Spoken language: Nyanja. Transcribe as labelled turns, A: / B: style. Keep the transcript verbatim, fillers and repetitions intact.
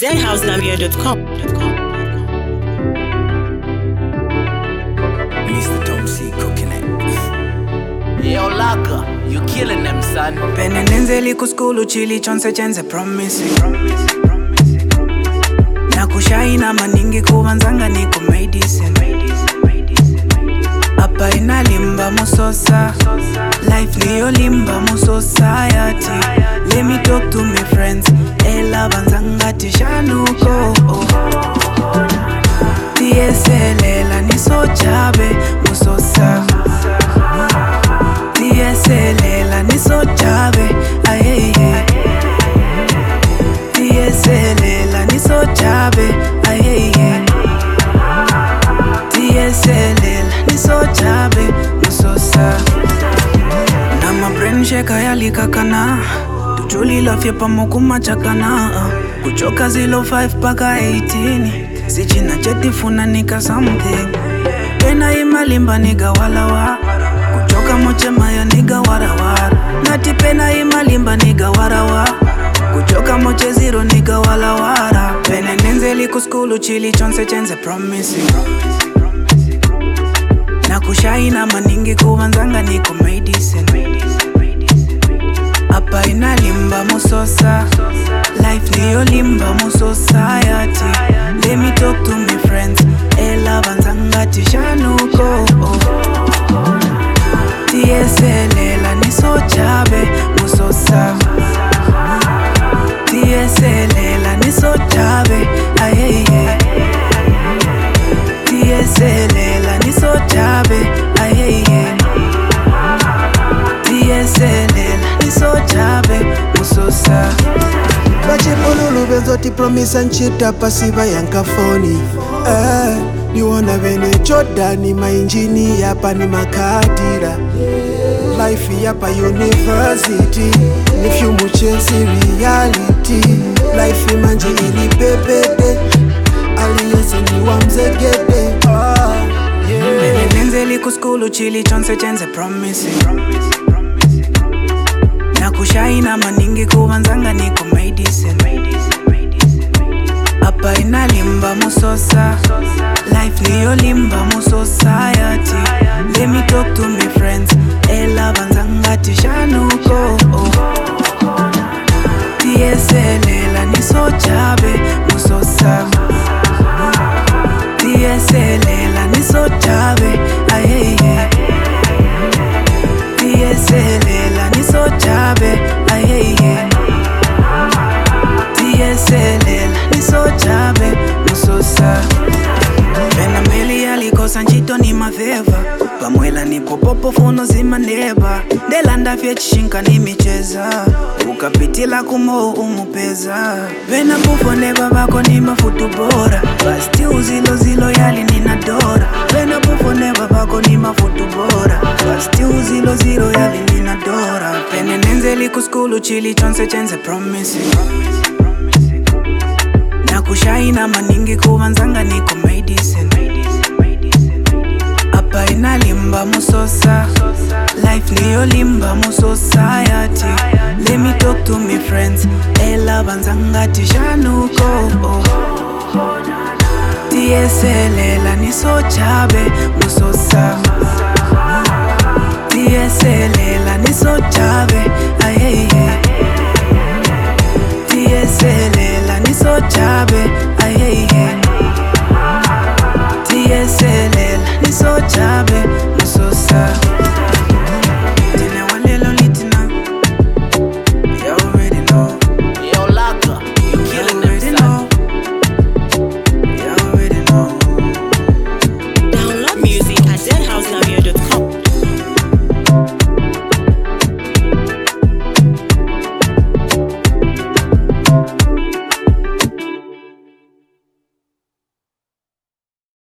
A: z house namibia dot com.
B: Mister Tom C cooking it.
C: Yo, Laka, you killing them, son.
B: Penenenzeli kuskulu chili chonse chenze promising. Na kushaina maningi kuwanzanga niko medicine. Apa inalimba musosa, life niyo limba mu society. Let me talk to my friends, ela banzanga tishanuko. Tieselela ni sochabe musosa. Tieselela ni sochabe, ayeye. Tieselela ni sochabe, ayeye. Tieselela ni sochabe musosa. Na ma brain sheka yalikakana, tujuli lafya pamukuma chakana. Kuchoka zero five paka eighteen, sichina chetifuna nika something. Pena imalimba niga walawa, kuchoka mochema ya niga warawara. Nati pena imalimba niga warawa, kuchoka moche zero niga walawara. Pene nenzeli kuskulu chili chonse chenze promising. Na kushaina maningi kuwanzanga niko medicine. Apa inalimba musosa, life niyo limba mu society. Let me talk to my friends, ela banzanga tishanuko. Tieselela ni sochabe musosa. Tieselela ni sochabe, ayeye. Tieselela ni sochabe, ayeye. Tieselela ni sochabe musosa.
D: Bachipululu benzoti promise and cheat pasiva yankafoni. Eh, ni wana vene Jordani mainjini yapa ni makadira. Life yapa university, if you muchensi reality. Life manje ili bebede, aliyese ni wamzegede. Ah, yeah.
B: Nenzeli kuskulu chili chonse chenze promising. Na kushaina maningi kuwanzanga niko medicine. Apa inalimba musosa, life niyo limba mu society. Let me talk to my friends, ela banzanga tishanuko. Tieselela ni sochabe musosa. Tieselela ni sochabe, ayeye. Tieselela ni sochabe, ayeye. Tieselela ni sochabe musosa. Pena meli alikosa nchito ni maveva, pamwela ni popopo fono zima neba. Delanda fye chishinka ni micheza, ukapitila kumo umupeza. Pena bufo neba bako ni mafutu bora, basti uzilo zilo yali ninadora. Pena bufo neba bako ni mafutu bora, basti uzilo zilo yali ninadora. Pene nenzeli kuskulu chili chonse chenze promising. Na kushaina maningi kuwanzanga niko medicine. Apa inalimba musosa, life niyo limba mu society. Let me talk to my friends, ela banzanga tishanuko. Tieselela ni sochabe musosa. Tieselela ni sochabe, ayeye. Tieselela ni sochabe, ayeye.